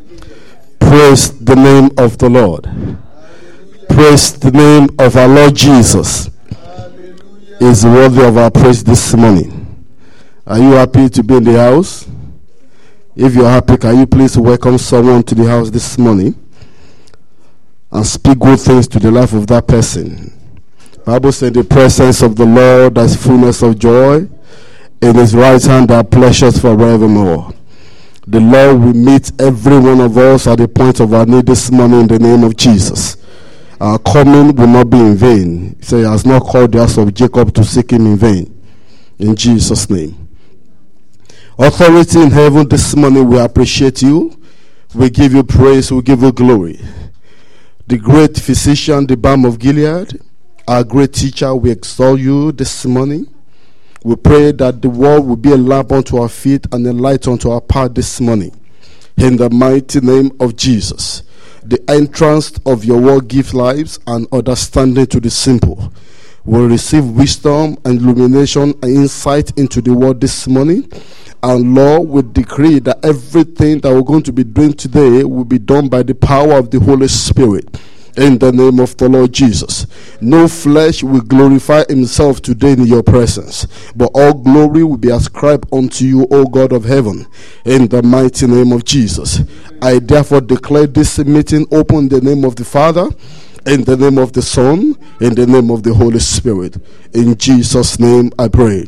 Praise the name of the Lord. Praise the name of our Lord Jesus. He is worthy of our praise this morning. Are you happy to be in the house? If you're happy, can you please welcome someone to the house this morning and speak good things to the life of that person? The Bible says, in the presence of the Lord there is fullness of joy. In his right hand there are pleasures forevermore. The Lord will meet every one of us at the point of our need this morning in the name of Jesus. Our coming will not be in vain. He said, he has not called the house of Jacob to seek him in vain. In Jesus' name. Authority in heaven, this morning we appreciate you. We give you praise, we give you glory. The great physician, the balm of Gilead, our great teacher, we extol you this morning. We pray that the word will be a lamp unto our feet and a light unto our path this morning. In the mighty name of Jesus. The entrance of your word gives lives and understanding to the simple. We'll receive wisdom and illumination and insight into the word this morning. And Lord, we decree that everything that we're going to be doing today will be done by the power of the Holy Spirit. In the name of the Lord Jesus. No flesh will glorify himself today in your presence, but all glory will be ascribed unto you, O God of heaven, in the mighty name of Jesus. I therefore declare this meeting open in the name of the Father, in the name of the Son, in the name of the Holy Spirit. In Jesus' name I pray.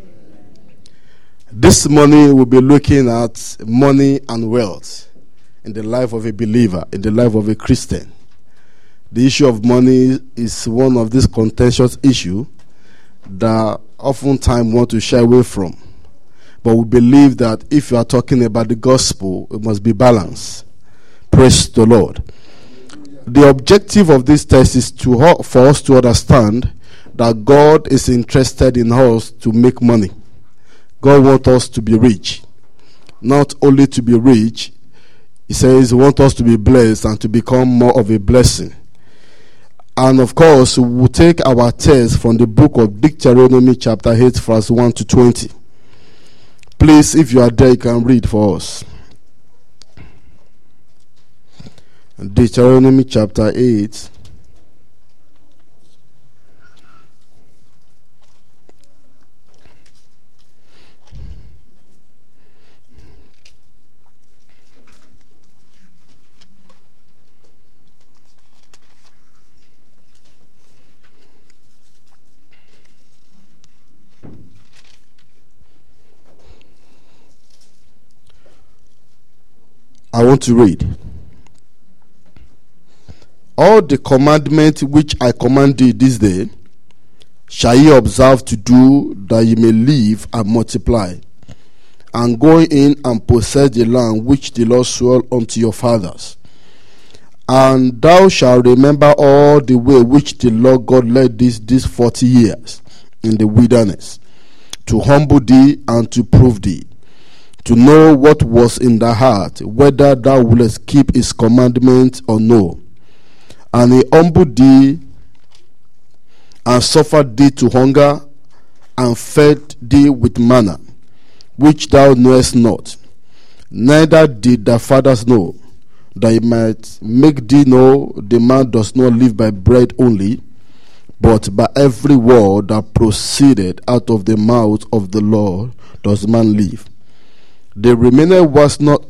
This morning we'll be looking at money and wealth in the life of a believer, in the life of a Christian. The issue of money is one of these contentious issues that oftentimes want to shy away from. But we believe that if you are talking about the gospel, it must be balanced. Praise the Lord. The objective of this test is for us to understand that God is interested in us to make money. God wants us to be rich. Not only to be rich, he says he wants us to be blessed and to become more of a blessing. And of course, we'll take our text from the book of Deuteronomy chapter 8, verse 1 to 20. Please, if you are there, you can read for us. Deuteronomy chapter 8. I want to read. All the commandments which I command thee this day shall ye observe to do, that ye may live and multiply, and go in and possess the land which the Lord swore unto your fathers. And thou shalt remember all the way which the Lord God led these 40 years in the wilderness, to humble thee and to prove thee, to know what was in thy heart, whether thou wouldest keep his commandments or no. And he humbled thee, and suffered thee to hunger, and fed thee with manna, which thou knowest not, neither did thy fathers know, that he might make thee know the man does not live by bread only, but by every word that proceeded out of the mouth of the Lord does man live. The remnant was not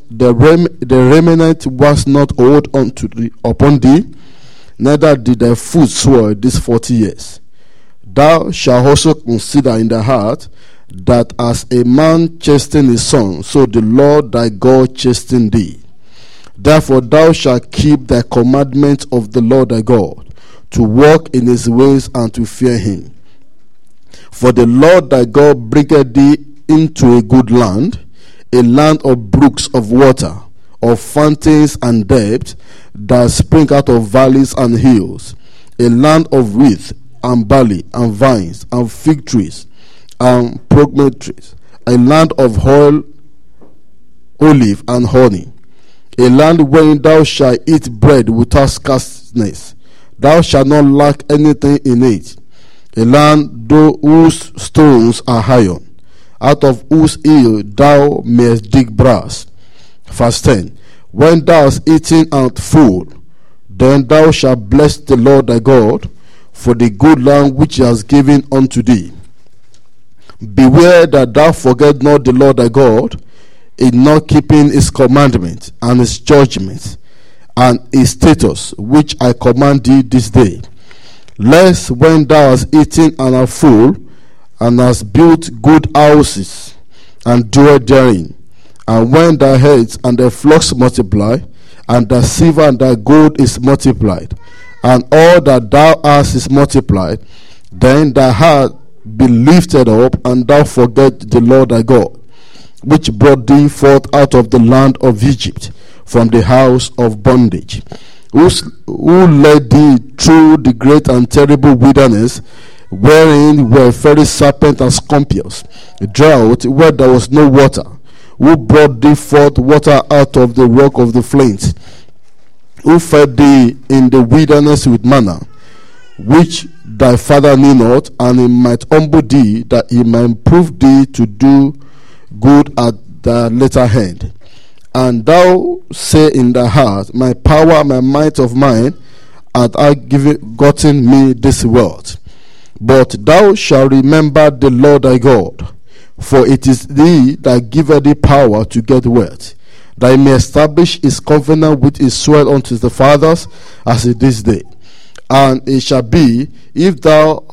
owed upon thee, neither did thy foot swell these 40 years. Thou shalt also consider in thy heart that as a man chasten his son, so the Lord thy God chasten thee. Therefore thou shalt keep the commandments of the Lord thy God, to walk in his ways and to fear him. For the Lord thy God bringeth thee into a good land, a land of brooks of water, of fountains and depths that spring out of valleys and hills, a land of wheat and barley and vines and fig trees and pomegranate trees, a land of oil, olive and honey, a land wherein thou shalt eat bread without scarceness. Thou shalt not lack anything in it, a land whose stones are iron, out of whose hill thou mayest dig brass. Verse 10. When thou hast eaten and art full, then thou shalt bless the Lord thy God for the good land which he has given unto thee. Beware that thou forget not the Lord thy God, in not keeping his commandments and his judgments and his statutes, which I command thee this day. Lest when thou hast eaten and art full, and hast built good houses, and dwell therein, and when thy herds and thy flocks multiply, and thy silver and thy gold is multiplied, and all that thou hast is multiplied, then thy heart be lifted up, and thou forget the Lord thy God, which brought thee forth out of the land of Egypt, from the house of bondage, who led thee through the great and terrible wilderness, wherein were fiery serpents and scorpions, a drought where there was no water, who brought thee forth water out of the rock of the flames, who fed thee in the wilderness with manna, which thy father knew not, and he might humble thee, that he might prove thee to do good at the latter end. And thou say in thy heart, my power, my might of mine, hath I gotten me this wealth. But thou shalt remember the Lord thy God, for it is thee that giveth thee power to get wealth, that he may establish his covenant which is sworn unto the fathers, as it is this day. And it shall be, if thou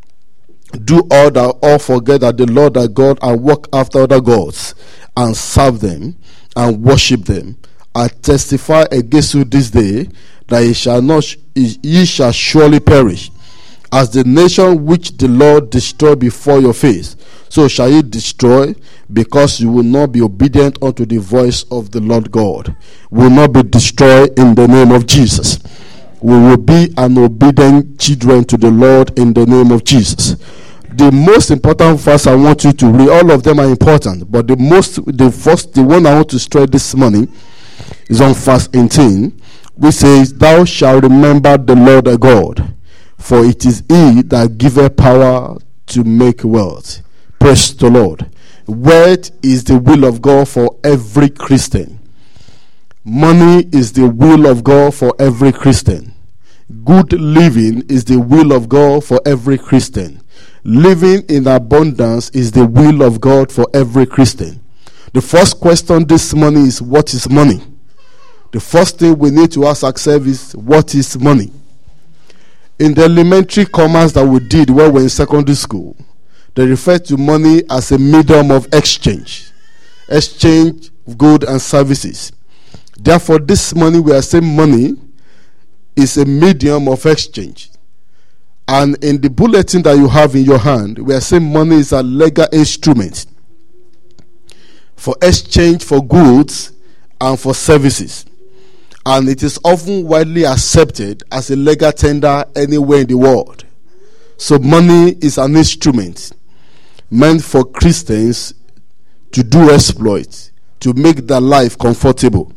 do all that all forget that the Lord thy God, and walk after other gods, and serve them, and worship them, I testify against you this day, that ye shall surely perish. As the nation which the Lord destroyed before your face, so shall ye destroy, because you will not be obedient unto the voice of the Lord God. We will not be destroyed in the name of Jesus. We will be an obedient children to the Lord in the name of Jesus. The most important verse I want you to read, all of them are important, but the one I want to stress this morning is on verse 18, which says, thou shalt remember the Lord thy God, for it is he that giveth power to make wealth. Praise the Lord. Wealth is the will of God for every Christian. Money is the will of God for every Christian. Good living is the will of God for every Christian. Living in abundance is the will of God for every Christian. The first question this morning is, what is money? The first thing we need to ask ourselves is, what is money? In the elementary commerce that we did when we were in secondary school, they refer to money as a medium of exchange of goods and services. Therefore, this morning we are saying money is a medium of exchange. And in the bulletin that you have in your hand, we are saying money is a legal instrument for exchange for goods and for services. And it is often widely accepted as a legal tender anywhere in the world. So money is an instrument meant for Christians to do exploits, to make their life comfortable.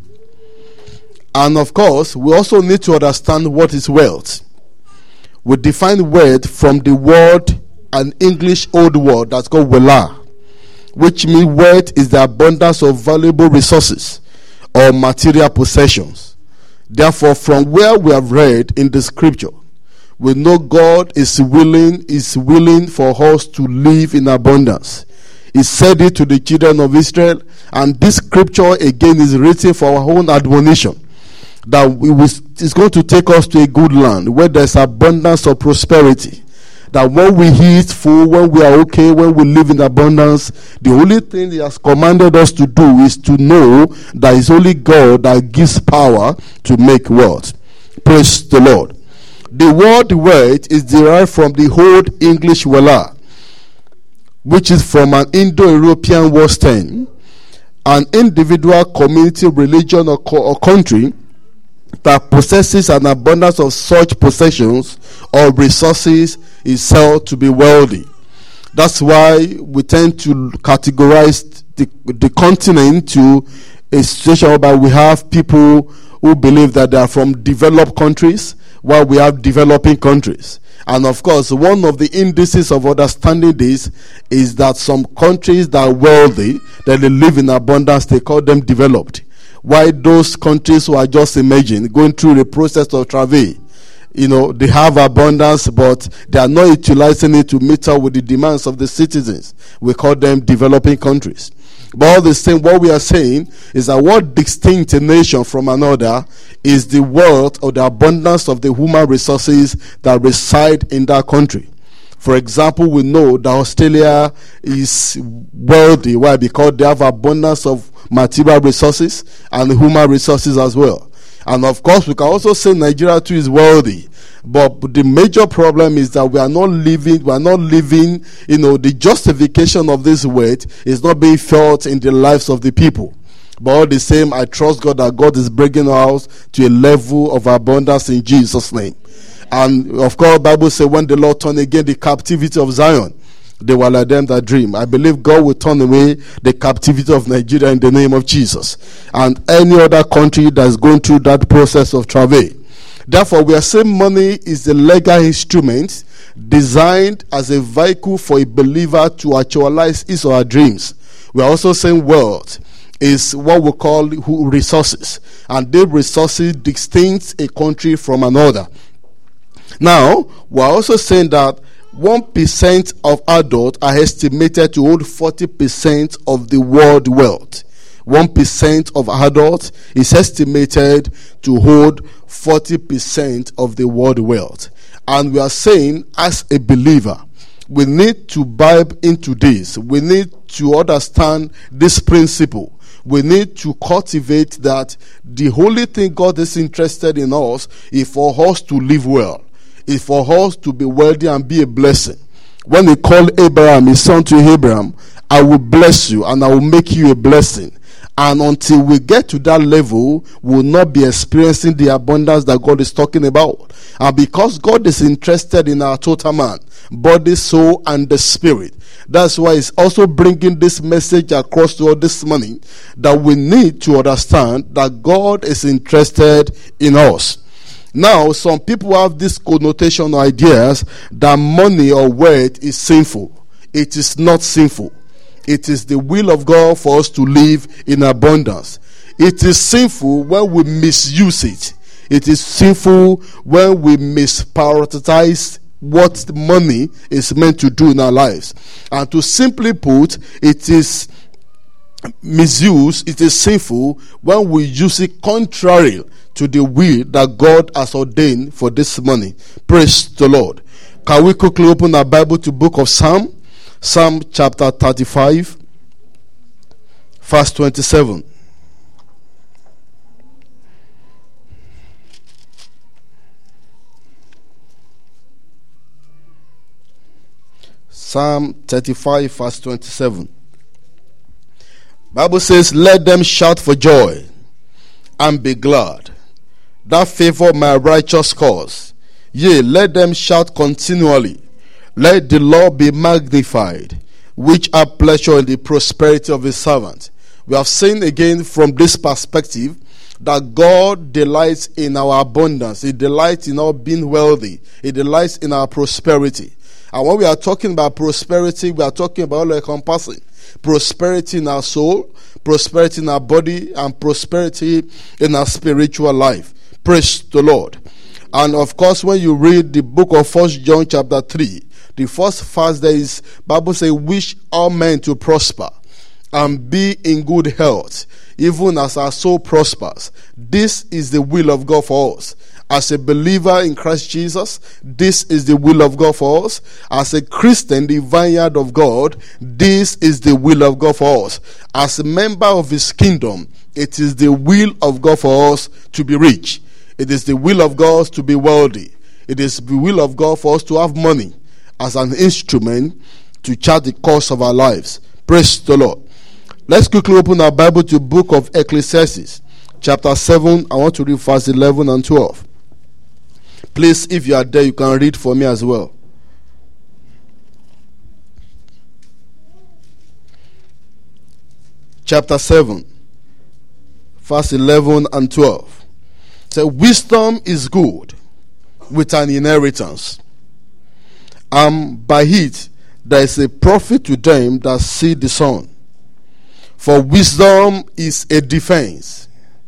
And of course, we also need to understand what is wealth. We define wealth from the word, an English old word that's called wela, which means wealth is the abundance of valuable resources or material possessions. Therefore, from where we have read in the scripture, we know God is willing for us to live in abundance. He said it to the children of Israel, and this scripture again is written for our own admonition, that it's going to take us to a good land where there's abundance of prosperity. That when we eat full, when we are okay, when we live in abundance, the only thing he has commanded us to do is to know that it's only God that gives power to make wealth. Praise the Lord. The word wealth is derived from the Old English wela, which is from an Indo-European word stem. An individual, community, religion, or country that possesses an abundance of such possessions or resources is held to be wealthy. That's why we tend to categorize the continent to a situation whereby we have people who believe that they are from developed countries, while we have developing countries. And of course, one of the indices of understanding this is that some countries that are wealthy, that they live in abundance, they call them developed. why those countries who are just emerging, going through the process of travail, they have abundance, but they are not utilizing it to meet up with the demands of the citizens. We call them developing countries. But all the same, what we are saying is that what distinct a nation from another is the wealth or the abundance of the human resources that reside in that country. For example, we know that Australia is wealthy. Why? Because they have abundance of material resources and human resources as well. And of course, we can also say Nigeria too is wealthy. But the major problem is that we are not living, the justification of this wealth is not being felt in the lives of the people. But all the same, I trust God that God is bringing us to a level of abundance in Jesus' name. And of course, the Bible says when the Lord turned again the captivity of Zion, they were like them that dream. I believe God will turn away the captivity of Nigeria in the name of Jesus. And any other country that's going through that process of travail. Therefore, we are saying money is the legal instrument designed as a vehicle for a believer to actualize his or her dreams. We are also saying wealth is what we call resources. And these resources distinct a country from another. Now, we are also saying that 1% of adults are estimated to hold 40% of the world wealth. 1% of adults is estimated to hold 40% of the world wealth. And we are saying, as a believer, we need to vibe into this. We need to understand this principle. We need to cultivate that the only thing God is interested in us is for us to live well. Is for us to be wealthy and be a blessing. When he called Abraham, his son to Abraham, I will bless you and I will make you a blessing. And until we get to that level, we will not be experiencing the abundance that God is talking about. And because God is interested in our total man, body, soul, and the spirit, that's why he's also bringing this message across to us this morning, that we need to understand that God is interested in us. Now, some people have this connotation or ideas that money or wealth is sinful. It is not sinful. It is the will of God for us to live in abundance. It is sinful when we misuse it. It is sinful when we misprioritize what money is meant to do in our lives. And to simply put, it is misuse, it is sinful when we use it contrary to the will that God has ordained for this money. Praise the Lord. Can we quickly open our Bible to book of Psalm chapter 35, verse 27. Psalm 35, verse 27. Bible says, let them shout for joy and be glad that favor my righteous cause. Yea, let them shout continually. Let the Lord be magnified, which have pleasure in the prosperity of his servant. We have seen again from this perspective that God delights in our abundance. He delights in our being wealthy. He delights in our prosperity. And when we are talking about prosperity, we are talking about all encompassing. Prosperity in our soul, prosperity in our body, and prosperity in our spiritual life. Praise the Lord. And of course, when you read the book of 1 John chapter 3, the first verse there is, Bible says, wish all men to prosper and be in good health, even as our soul prospers. This is the will of God for us. As a believer in Christ Jesus, this is the will of God for us. As a Christian, the vineyard of God, this is the will of God for us. As a member of his kingdom, it is the will of God for us to be rich. It is the will of God to be wealthy. It is the will of God for us to have money as an instrument to chart the course of our lives. Praise the Lord. Let's quickly open our Bible to the book of Ecclesiastes, chapter 7. I want to read verse 11 and 12. Please, if you are there, you can read for me as well. Chapter 7, verse 11 and 12. So, wisdom is good with an inheritance, and by it there is a profit to them that see the sun. For wisdom is a defense,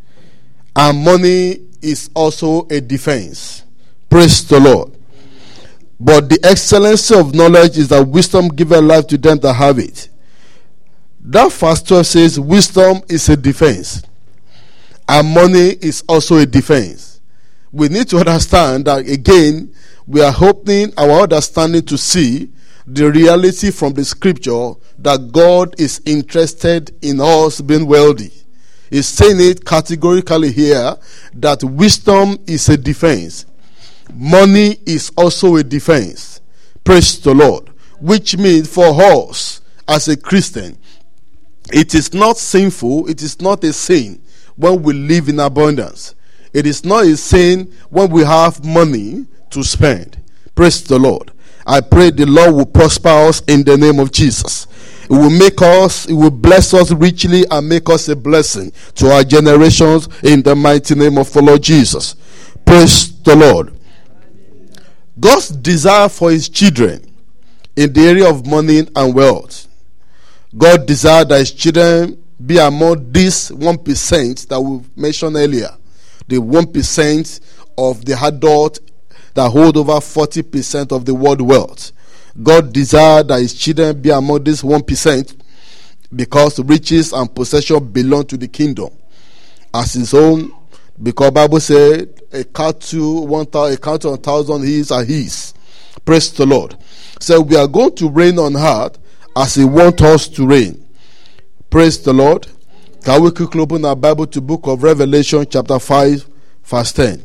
And money is also a defense. Praise the Lord. But the excellency of knowledge is that wisdom giveth life to them that have it. That verse 12 says wisdom is a defense. And money is also a defense. We need to understand that, again, we are opening our understanding to see the reality from the scripture that God is interested in us being wealthy. He's saying it categorically here that wisdom is a defense. Money is also a defense. Praise the Lord. Which means for us as a Christian, it is not sinful, it is not a sin when we live in abundance. It is not a sin when we have money to spend. Praise the Lord. I pray the Lord will prosper us in the name of Jesus. It will make us, it will bless us richly and make us a blessing to our generations in the mighty name of the Lord Jesus. Praise the Lord. God's desire for his children in the area of money and wealth. God desired that his children be among this 1% that we mentioned earlier. The 1% of the adult that hold over 40% of the world wealth. God desired that his children be among this 1% because riches and possession belong to the kingdom as his own. Because the Bible said a cattle 1,000 hills are his. Praise the Lord. So we are going to reign on earth as he wants us to reign. Praise the Lord. Can we quickly open our Bible to book of Revelation chapter 5 verse 10.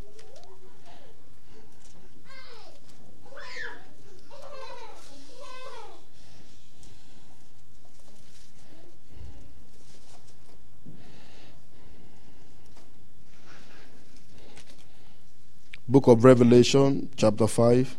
Book of Revelation, chapter 5.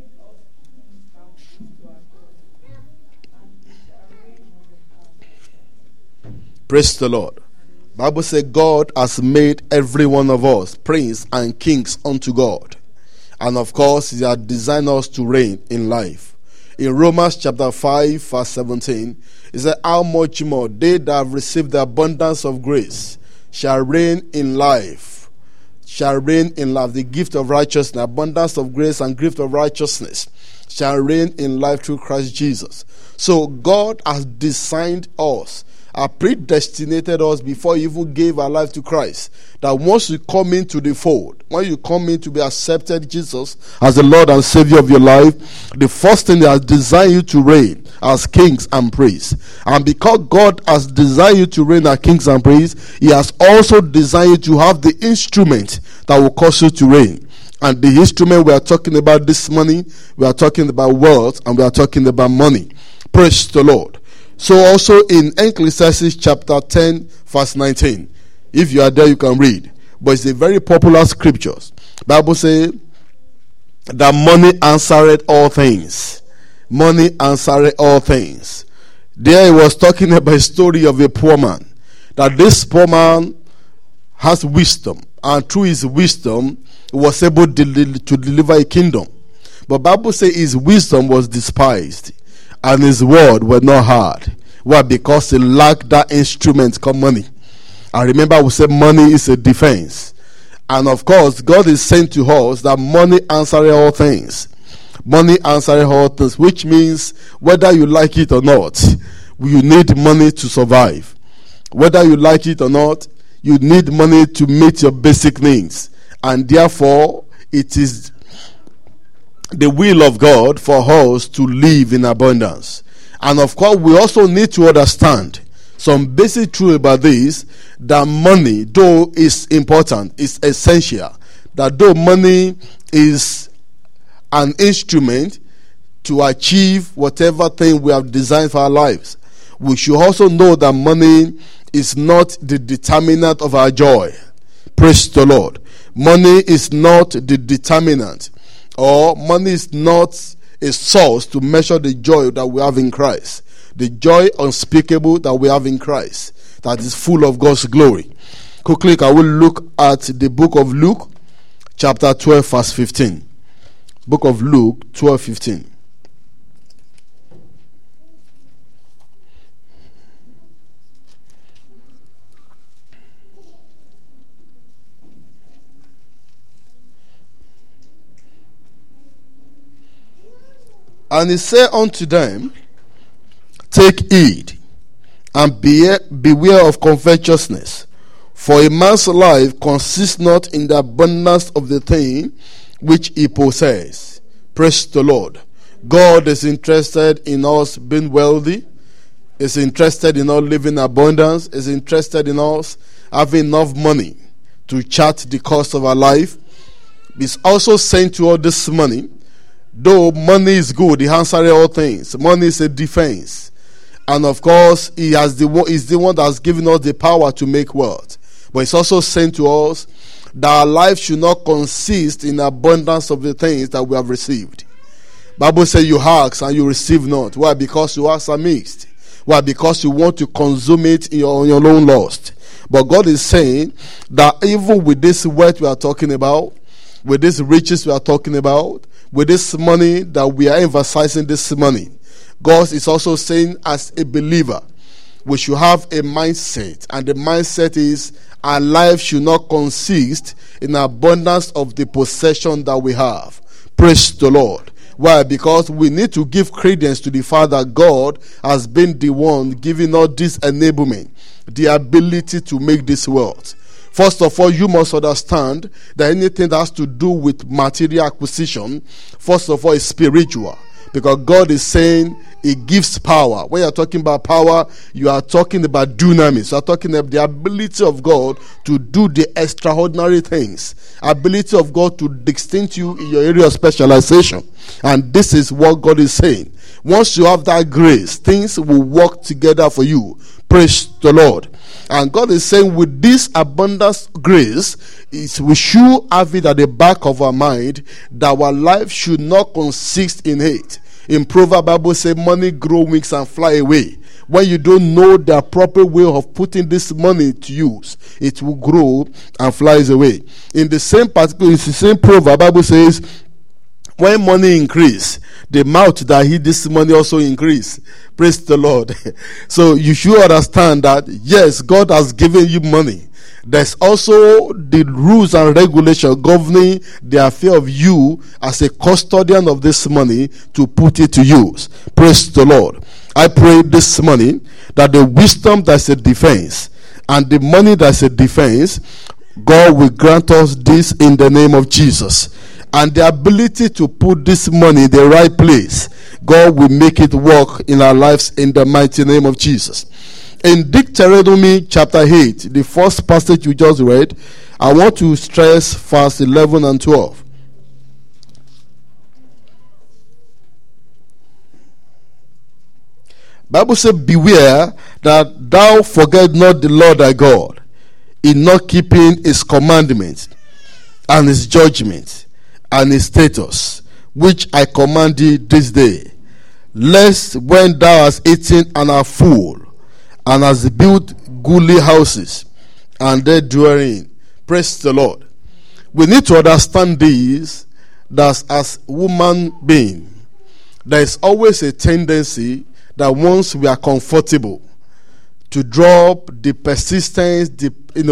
Praise the Lord. Bible says God has made every one of us prince and kings unto God. And of course, he has designed us to reign in life. In Romans chapter 5, verse 17, it says, how much more they that have received the abundance of grace shall reign in life. Shall reign in life, the gift of righteousness, abundance of grace and gift of righteousness shall reign in life through Christ Jesus. So God has designed us, predestinated us before he even gave our life to Christ. That once you come into the fold, when you come in to be accepted Jesus as the Lord and Savior of your life, the first thing he has designed you to reign as kings and priests. And because God has designed you to reign as kings and priests, he has also designed you to have the instrument that will cause you to reign. And the instrument we are talking about this morning, we are talking about wealth and we are talking about money. Praise the Lord. So also in Ecclesiastes chapter 10 verse 19, if you are there you can read, but it's a very popular scripture. Bible says that money answereth all things. Money answereth all things. There he was talking about a story of a poor man, that this poor man has wisdom, and through his wisdom he was able to deliver a kingdom. But Bible says his wisdom was despised and his word was not heard. Why? Because he lacked that instrument called money. And remember, we said money is a defense. And of course, God is saying to us that money answers all things. Money answers all things, which means whether you like it or not, you need money to survive. Whether you like it or not, you need money to meet your basic needs. And therefore, it is the will of God for us to live in abundance. And of course, we also need to understand some basic truth about this, that money, though is important, is essential. That though money is an instrument to achieve whatever thing we have designed for our lives, we should also know that money is not the determinant of our joy. Praise the Lord. Money is not the determinant, or money is not a source to measure the joy that we have in Christ. The joy unspeakable that we have in Christ, that is full of God's glory. Quickly, I will look at the book of Luke, chapter 12, verse 15. Book of Luke, 12, 15. And he said unto them, take heed, and beware of covetousness. For a man's life consists not in the abundance of the thing which he possesses. Praise the Lord. God is interested in us being wealthy. Is interested in us living abundance. Is interested in us having enough money to chart the course of our life. He's also saying to us this morning, though money is good, he answers all things. Money is a defense. And of course, he is the one that has given us the power to make wealth. But it's also saying to us that our life should not consist in abundance of the things that we have received. Bible says you ask and you receive not. Why? Because you ask amiss. Why? Because you want to consume it in your own lust. But God is saying that even with this wealth we are talking about, with these riches we are talking about, with this money that we are emphasizing this money, God is also saying as a believer, we should have a mindset. And the mindset is our life should not consist in abundance of the possession that we have. Praise the Lord. Why? Because we need to give credence to the fact that God has been the one giving us this enablement, the ability to make this wealth. First of all, you must understand that anything that has to do with material acquisition, first of all, is spiritual. Because God is saying He gives power. When you are talking about power, you are talking about dunamis. You are talking about the ability of God to do the extraordinary things. Ability of God to distinct you in your area of specialization. And this is what God is saying. Once you have that grace, things will work together for you. Praise the Lord. And God is saying with this abundance grace, we should have it at the back of our mind that our life should not consist in hate. In Proverbs, Bible says money grow wings and fly away. When you don't know the appropriate way of putting this money to use, it will grow and flies away. In the same particular, it's the same proverb, Bible says, when money increase, the mouth that hid this money also increase. Praise the Lord. So you should understand that, yes, God has given you money. There's also the rules and regulations governing the affair of you as a custodian of this money to put it to use. Praise the Lord. I pray this morning that the wisdom that's a defense and the money that's a defense, God will grant us this in the name of Jesus. And the ability to put this money in the right place, God will make it work in our lives in the mighty name of Jesus. In Deuteronomy chapter 8, the first passage you just read, I want to stress verse 11 and 12. Bible says, beware that thou forget not the Lord thy God, in not keeping his commandments and his judgments and his statutes, which I command thee this day, lest when thou hast eaten and art full, and hast built goodly houses, and there dwell in. Praise the Lord. We need to understand this, that as human being, there is always a tendency that once we are comfortable, to drop the persistence, the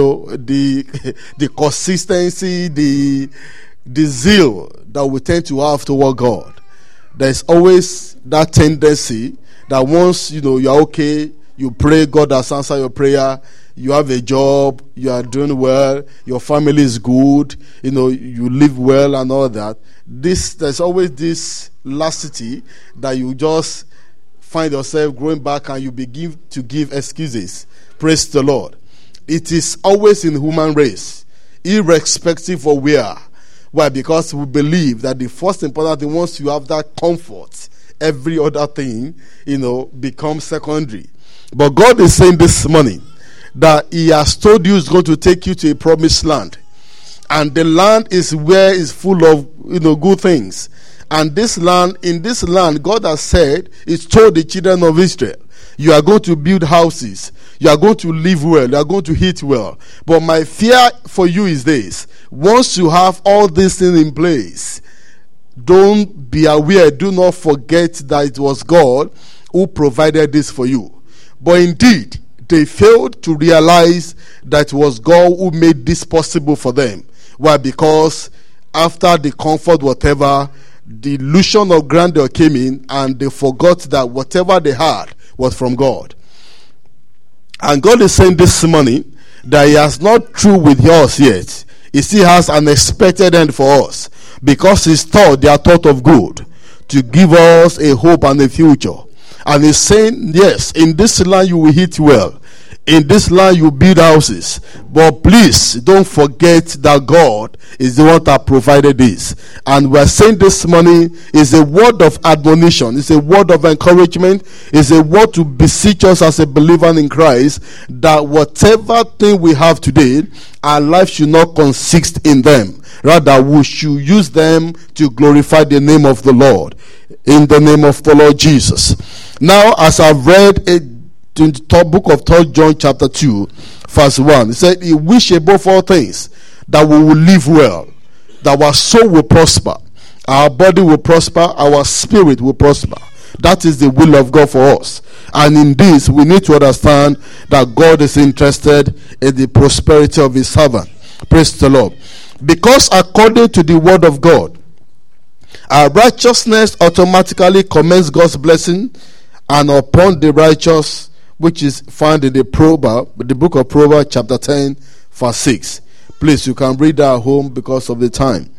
consistency, the zeal that we tend to have toward God. There is always that tendency that once you are okay, you pray, God has answered your prayer, you have a job, you are doing well, your family is good, you live well and all that. There's always this lassity that you just find yourself growing back and you begin to give excuses. Praise the Lord. It is always in the human race, irrespective of where. Why? Because we believe that the first important thing, once you have that comfort, every other thing, becomes secondary. But God is saying this morning that He has told you He's going to take you to a promised land. And the land is where it's full of, good things. And in this land, God has said, He's told the children of Israel, you are going to build houses. You are going to live well. You are going to eat well. But my fear for you is this. Once you have all these things in place, don't be aware. Do not forget that it was God who provided this for you. But indeed, they failed to realize that it was God who made this possible for them. Why? Because after the comfort, whatever, the illusion of grandeur came in, and they forgot that whatever they had was from God. And God is saying this morning that He has not through with us yet. He still has an expected end for us, because His thought, they are thought of good, to give us a hope and a future. And He's saying, yes, in this land you will eat well. In this land you build houses. But please don't forget that God is the one that provided this. And we're saying this morning is a word of admonition. It's a word of encouragement. It's a word to beseech us as a believer in Christ, that whatever thing we have today, our life should not consist in them. Rather, we should use them to glorify the name of the Lord. In the name of the Lord Jesus. Now, as I've read in the top book of 3 John chapter 2 verse 1, it said, He wish above all things that we will live well, that our soul will prosper, our body will prosper, our spirit will prosper. That is the will of God for us. And in this, we need to understand that God is interested in the prosperity of His servant. Praise the Lord. Because according to the word of God, our righteousness automatically commends God's blessing and upon the righteous, which is found in the book of Proverbs chapter 10 verse 6. Please, you can read that at home because of the time.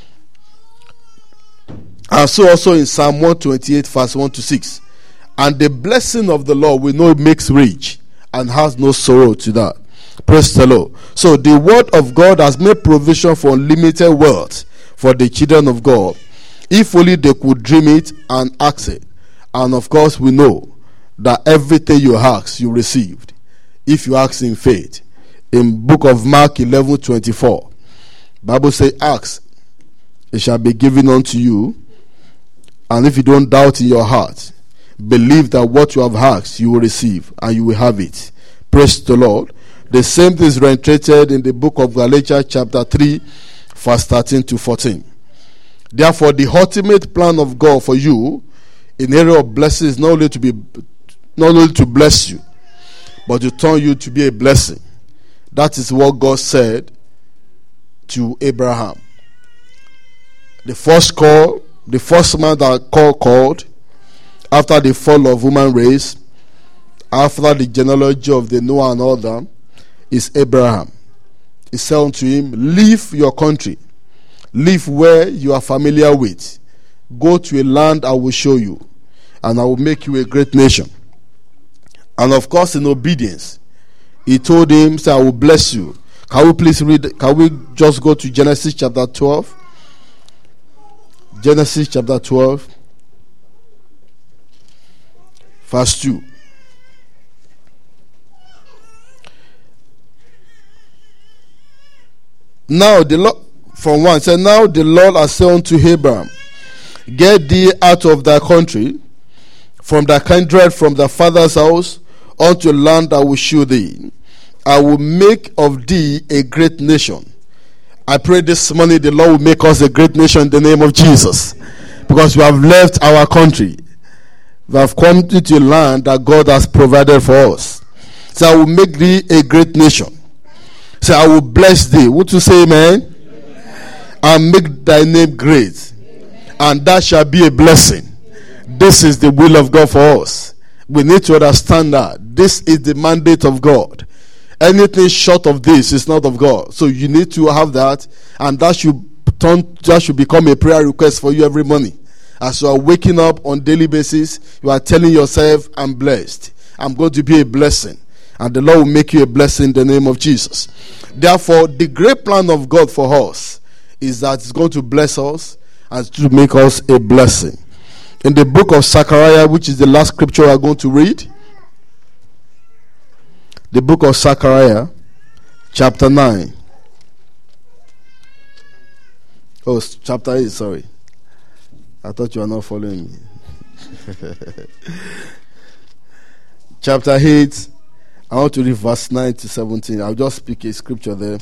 And so also in Psalm 128 verse 1 to 6. And the blessing of the Lord we know it makes rich and has no sorrow to that. Praise the Lord. So the word of God has made provision for unlimited wealth for the children of God, if only they could dream it and ask it. And of course we know that everything you ask you received, if you ask in faith. In book of Mark 11:24, Bible says, ask, it shall be given unto you. And if you don't doubt in your heart, believe that what you have asked you will receive, and you will have it. Praise the Lord. The same thing is reiterated in the book of Galatians chapter 3 verse 13 to 14. Therefore, the ultimate plan of God for you in the area of blessing is not only to bless you, but to turn you to be a blessing. That is what God said to Abraham. The first man that God called after the fall of human race, after the genealogy of the Noah and all that, is Abraham. He said unto him, leave your country, live where you are familiar with, go to a land I will show you, and I will make you a great nation. And of course, in obedience, he told him, say, I will bless you. Can we please read? Can we just go to Genesis chapter 12? Genesis chapter 12, verse 2. Now the Lord, from 1, said, now the Lord has said unto Abraham, get thee out of thy country, from thy kindred, from thy father's house, unto land I will show thee. I will make of thee a great nation. I pray this morning the Lord will make us a great nation in the name of Jesus. Because we have left our country. We have come into a land that God has provided for us. So I will make thee a great nation. So I will bless thee. Would you say amen? Amen. And make thy name great. Amen. And that shall be a blessing. Amen. This is the will of God for us. We need to understand that this is the mandate of God. Anything short of this is not of God. So you need to have that, and that should become a prayer request for you every morning. As you are waking up on daily basis, you are telling yourself, I'm blessed. I'm going to be a blessing. And the Lord will make you a blessing in the name of Jesus. Therefore, the great plan of God for us is that it's going to bless us and to make us a blessing. In the book of Zechariah, which is the last scripture we are going to read, the book of Zechariah, chapter 9. Oh, chapter 8, sorry. I thought you were not following me. Chapter 8, I want to read verse 9 to 17. I'll just speak a scripture there.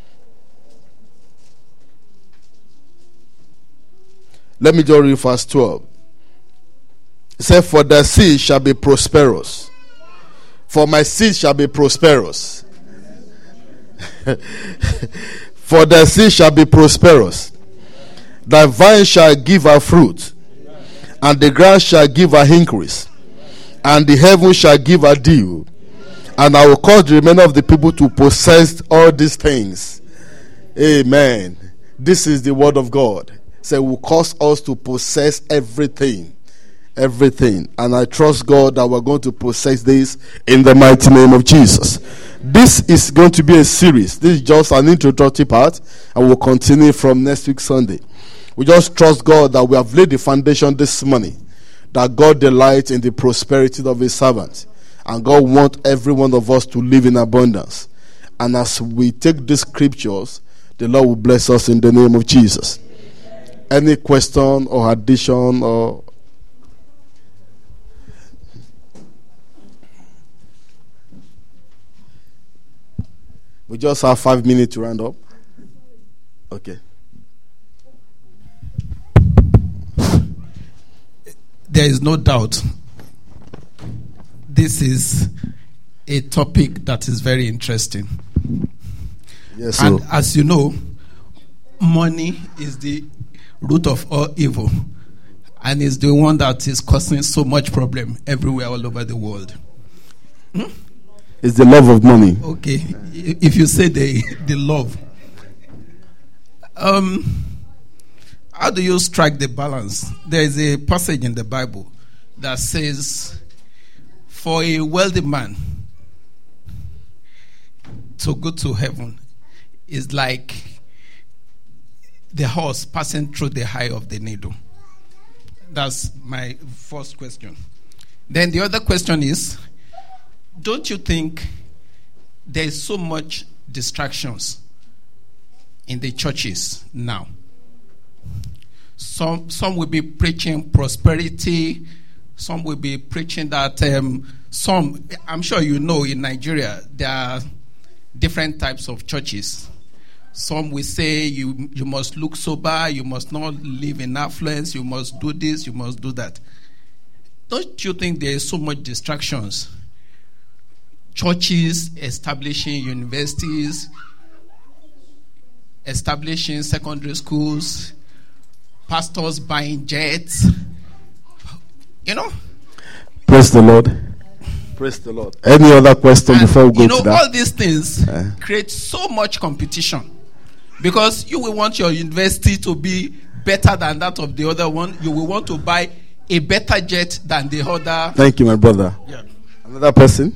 Let me just read verse 12. It said, for thy seed shall be prosperous. For my seed shall be prosperous. For thy seed shall be prosperous. Thy vine shall give her fruit, and the ground shall give her increase, and the heaven shall give her dew. And I will cause the remainder of the people to possess all these things. Amen. This is the word of God. So it will cause us to possess everything. Everything. And I trust God that we're going to possess this in the mighty name of Jesus. This is going to be a series. This is just an introductory part, and we'll continue from next week Sunday. We just trust God that we have laid the foundation this morning, that God delights in the prosperity of his servants, and God wants every one of us to live in abundance. And as we take these scriptures, the Lord will bless us in the name of Jesus. Any question or addition or we just have 5 minutes to round up. Okay. There is no doubt this is a topic that is very interesting. Yes, and as you know, money is the root of all evil, and is the one that is causing so much problem everywhere all over the world. It's the love of money. Okay, if you say the love, how do you strike the balance? There is a passage in the Bible that says, for a wealthy man to go to heaven is like the horse passing through the eye of the needle. That's my first question. Then the other question is, don't you think there is so much distractions in the churches now? Some will be preaching prosperity. Some will be preaching that I'm sure you know in Nigeria there are different types of churches. Some will say you must look sober, you must not live in affluence, you must do this, you must do that. Don't you think there is so much distractions? Churches establishing universities, establishing secondary schools, pastors buying jets, Praise the Lord. Praise the Lord. Any other question before we go to that? All these things create so much competition, because you will want your university to be better than that of the other one. You will want to buy a better jet than the other. Thank you, my brother. Yeah. Another person?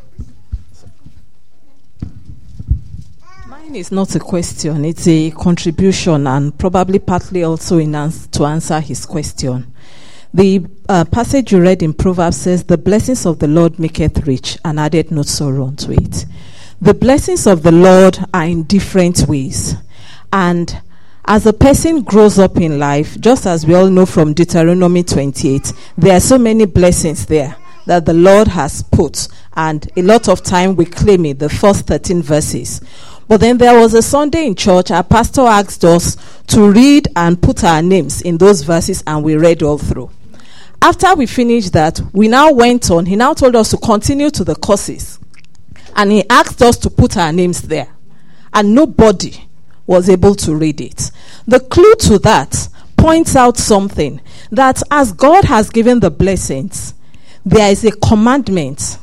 Mine is not a question. It's a contribution, and probably partly also to answer his question. The passage you read in Proverbs says, the blessings of the Lord maketh rich, and addeth no sorrow unto it. The blessings of the Lord are in different ways. And as a person grows up in life, just as we all know from Deuteronomy 28, there are so many blessings there that the Lord has put. And a lot of time we claim it, the first 13 verses. But then there was a Sunday in church, our pastor asked us to read and put our names in those verses, and we read all through. After we finished that, we now went on. He now told us to continue to the courses. And he asked us to put our names there. And nobody was able to read it. The clue to that points out something, that as God has given the blessings, there is a commandment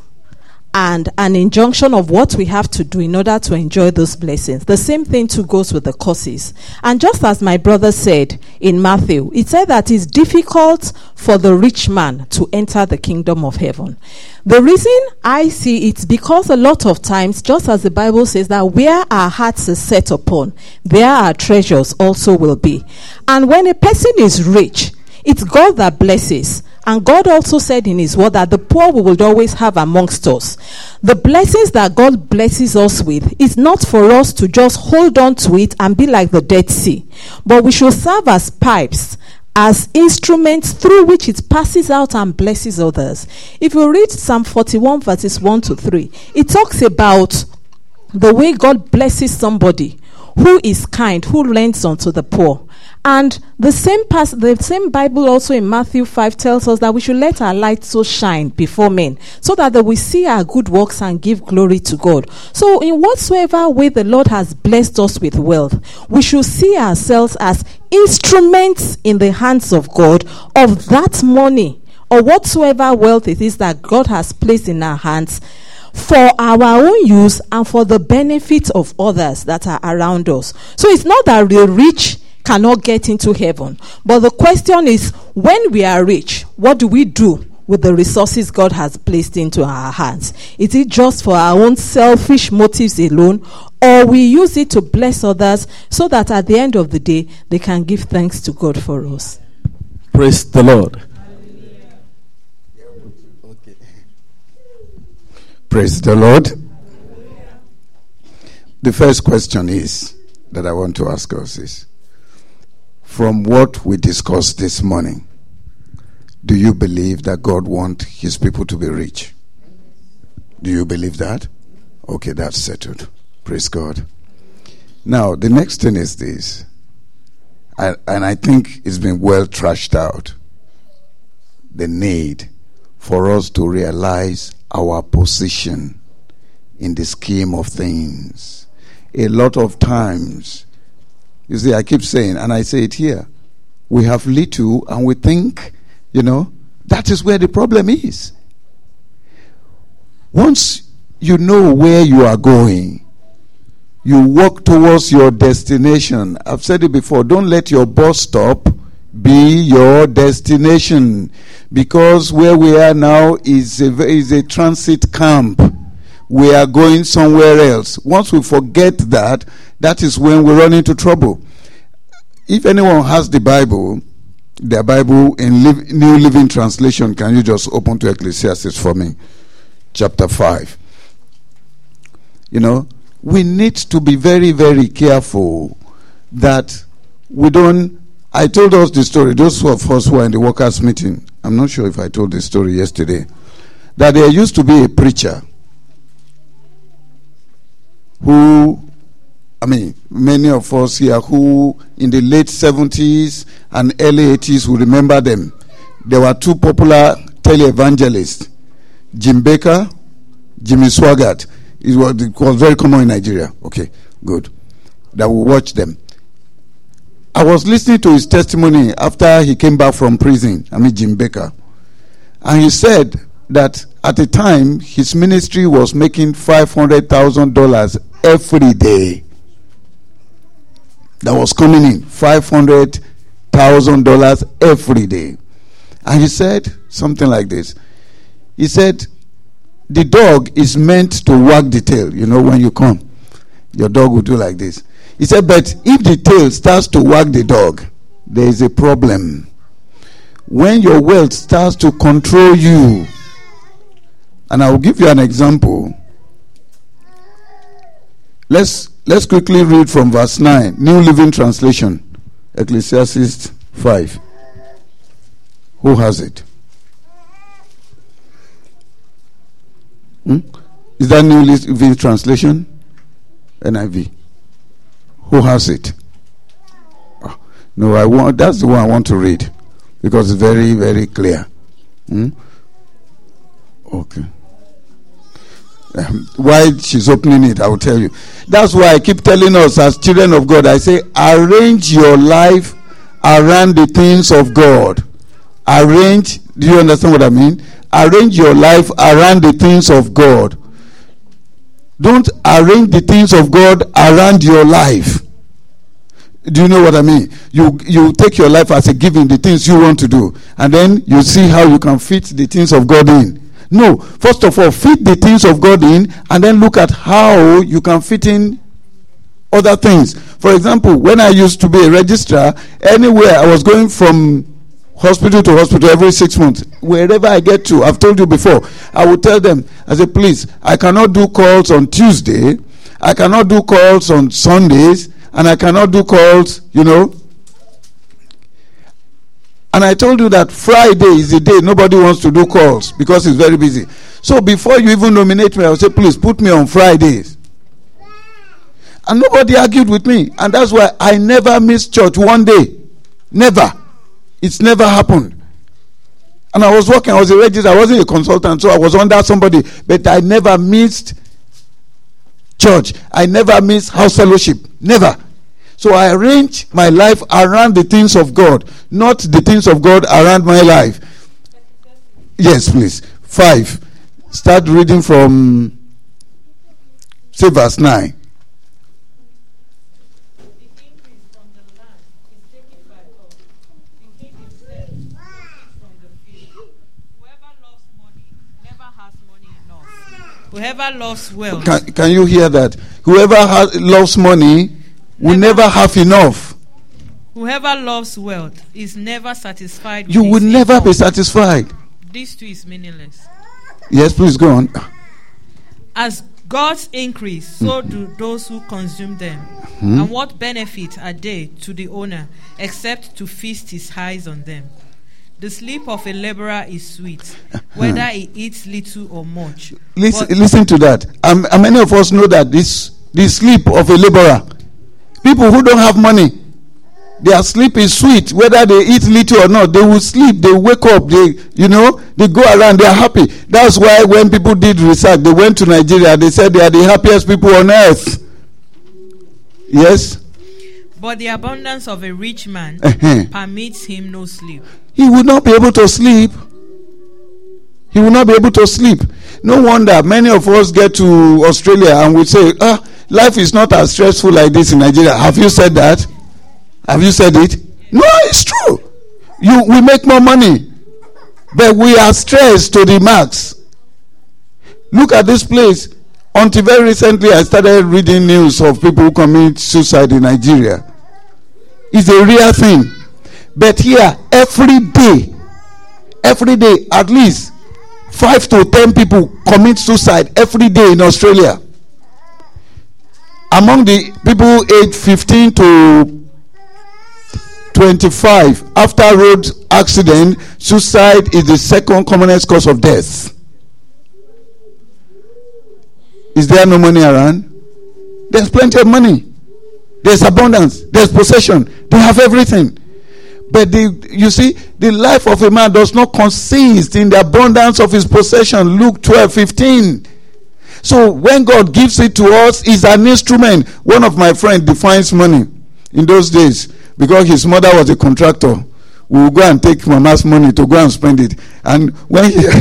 and an injunction of what we have to do in order to enjoy those blessings. The same thing too goes with the courses. And just as my brother said in Matthew, it said that it's difficult for the rich man to enter the kingdom of heaven. The reason I see it's because a lot of times, just as the Bible says, that where our hearts are set upon, there our treasures also will be. And when a person is rich, it's God that blesses. And God also said in his word that the poor we will always have amongst us. The blessings that God blesses us with is not for us to just hold on to it and be like the Dead Sea. But we should serve as pipes, as instruments through which it passes out and blesses others. If you read Psalm 41 verses 1 to 3, it talks about the way God blesses somebody who is kind, who lends unto the poor. And the same Bible also in Matthew 5 tells us that we should let our light so shine before men, so that they will see our good works and give glory to God. So in whatsoever way the Lord has blessed us with wealth, we should see ourselves as instruments in the hands of God of that money or whatsoever wealth it is that God has placed in our hands for our own use and for the benefit of others that are around us. So it's not that the rich cannot get into heaven, but the question is, when we are rich, what do we do with the resources God has placed into our hands? Is it just for our own selfish motives alone, or we use it to bless others so that at the end of the day they can give thanks to God for us? Praise the Lord. Okay. Praise the Lord. The first question is that I want to ask us is, from what we discussed this morning, do you believe that God wants his people to be rich? Do you believe that? Okay, that's settled. Praise God. Now, the next thing is this, and I think it's been well trashed out, the need for us to realize our position in the scheme of things. A lot of times, you see, I keep saying, and I say it here, we have little and we think, that is where the problem is. Once you know where you are going, you walk towards your destination. I've said it before, don't let your bus stop be your destination, because where we are now is a transit camp. We are going somewhere else. Once we forget that, that is when we run into trouble. If anyone has their Bible in New Living Translation, can you just open to Ecclesiastes for me? Chapter 5. We need to be very, very careful that we don't... I told us the story, those of us who are in the workers' meeting, I'm not sure if I told the story yesterday, that there used to be a preacher who, many of us here who in the late 70s and early 80s will remember them. There were two popular televangelists, Jim Baker, Jimmy Swaggart. It was very common in Nigeria. Okay, good. That we watch them. I was listening to his testimony after he came back from prison, Jim Baker. And he said that at the time, his ministry was making $500,000 every day. That was coming in, $500,000 every day. And he said something like this. He said, the dog is meant to wag the tail. When you come, your dog will do like this. He said, but if the tail starts to wag the dog, there is a problem. When your wealth starts to control you, and I will give you an example. Let's quickly read from verse 9, New Living Translation, Ecclesiastes 5. Who has it? Is that New Living Translation? NIV. Who has it? No, that's the one I want to read, because it's very, very clear. Okay. While she's opening it, I will tell you. That's why I keep telling us as children of God, I say, arrange your life around the things of God. Arrange, do you understand what I mean? Arrange your life around the things of God. Don't arrange the things of God around your life. Do you know what I mean? You take your life as a given, the things you want to do, and then you see how you can fit the things of God in. No, first of all, fit the things of God in, and then look at how you can fit in other things. For example, when I used to be a registrar, anywhere I was going from hospital to hospital every 6 months, wherever I get to, I've told you before, I would tell them, I say, please, I cannot do calls on Tuesday, I cannot do calls on Sundays, and I cannot do calls, And I told you that Friday is the day nobody wants to do calls because it's very busy. So before you even nominate me, I will say, please put me on Fridays. And nobody argued with me. And that's why I never missed church one day. Never. It's never happened. And I was working, I was a registrar, I wasn't a consultant, so I was under somebody. But I never missed church. I never missed house fellowship. Never. So I arrange my life around the things of God, not the things of God around my life. Yes, please. 5. Start reading from, say, verse 9. Whoever loves wealth. Can you hear that? Whoever loves money will never have enough. Whoever loves wealth is never satisfied with You will never be satisfied. This too is meaningless. Yes, please go on. As gods increase, so do those who consume them. And what benefit are they to the owner except to feast his eyes on them? The sleep of a laborer is sweet, whether he eats little or much. Listen to that. And many of us know that the sleep of a laborer, people who don't have money, their sleep is sweet, whether they eat little or not. They will sleep, they wake up, they go around, they are happy. That's why when people did research, they went to Nigeria, they said they are the happiest people on earth. Yes? But the abundance of a rich man permits him no sleep. He will not be able to sleep. He will not be able to sleep. No wonder many of us get to Australia and we say, life is not as stressful like this in Nigeria. Have you said that? Have you said it? No, it's true. We make more money, but we are stressed to the max. Look at this place. Until very recently, I started reading news of people who commit suicide in Nigeria. It's a real thing. But here, every day, at least 5 to 10 people commit suicide every day in Australia. Among the people aged 15 to 25, after road accident, suicide is the second commonest cause of death. Is there no money around? There's plenty of money. There's abundance. There's possession. They have everything. But you see, the life of a man does not consist in the abundance of his possession. Luke 12:15. So when God gives it to us, it's an instrument. One of my friends defines money in those days because his mother was a contractor. We will go and take mama's money to go and spend it. And when he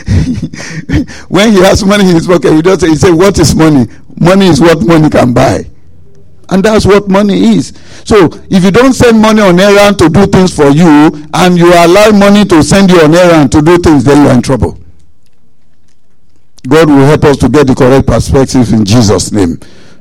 has money in his pocket, he say, what is money? Money is what money can buy. And that's what money is. So if you don't send money on errand to do things for you, and you allow money to send you on errand to do things, then you're in trouble. God will help us to get the correct perspective in Jesus' name.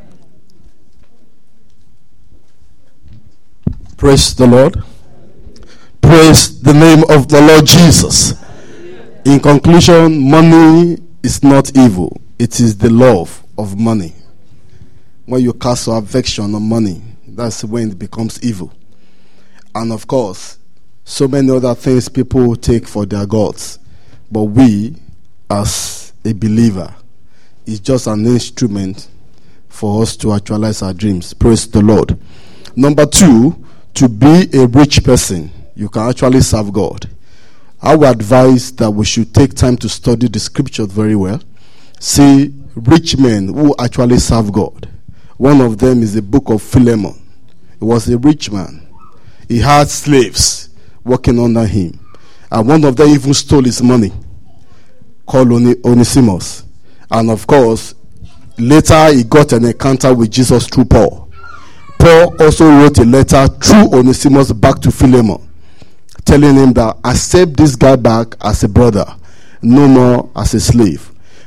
Praise the Lord. Praise the name of the Lord Jesus. In conclusion, money is not evil. It is the love of money. When you cast your affection on money, that's when it becomes evil. And of course, so many other things people take for their gods. But we, as a believer, is just an instrument for us to actualize our dreams. Praise the Lord. Number 2, to be a rich person, you can actually serve God. I would advise that we should take time to study the scriptures very well. See rich men who actually serve God. One of them is the book of Philemon. He was a rich man. He had slaves working under him. And one of them even stole his money, called Onesimus. And of course, later he got an encounter with Jesus through Paul. Paul also wrote a letter through Onesimus back to Philemon, telling him that accept this guy back as a brother, no more as a slave.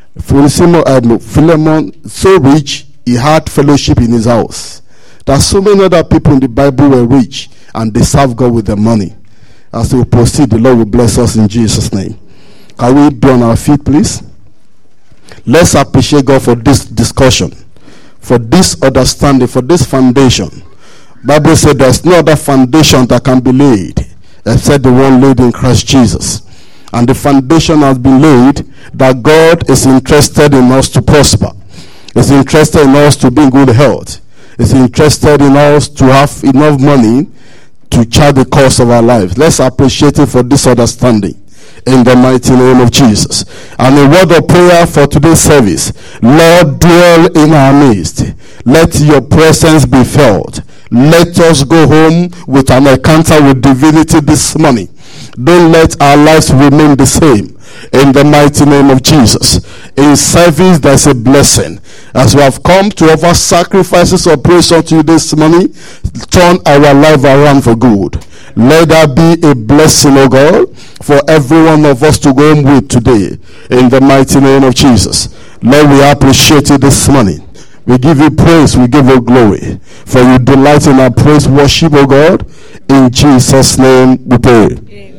Philemon, so rich, he had fellowship in his house. There are so many other people in the Bible were rich and they serve God with their money. As we proceed, the Lord will bless us in Jesus' name. Can we be on our feet, please? Let's appreciate God for this discussion, for this understanding, for this foundation. Bible said there's no other foundation that can be laid except the one laid in Christ Jesus. And the foundation has been laid that God is interested in us to prosper. He's interested in us to be in good health. He's interested in us to have enough money to chart the course of our lives. Let's appreciate Him for this understanding in the mighty name of Jesus. And a word of prayer for today's service. Lord, dwell in our midst. Let your presence be felt. Let us go home with an encounter with divinity this morning. Don't let our lives remain the same. In the mighty name of Jesus. In service, there's a blessing. As we have come to offer sacrifices of praise unto you this morning, turn our life around for good. Let that be a blessing, O God, for every one of us to go home with today. In the mighty name of Jesus. Lord, we appreciate you this morning. We give you praise, we give you glory. For you delight in our praise worship, O God. In Jesus' name we pray. Amen.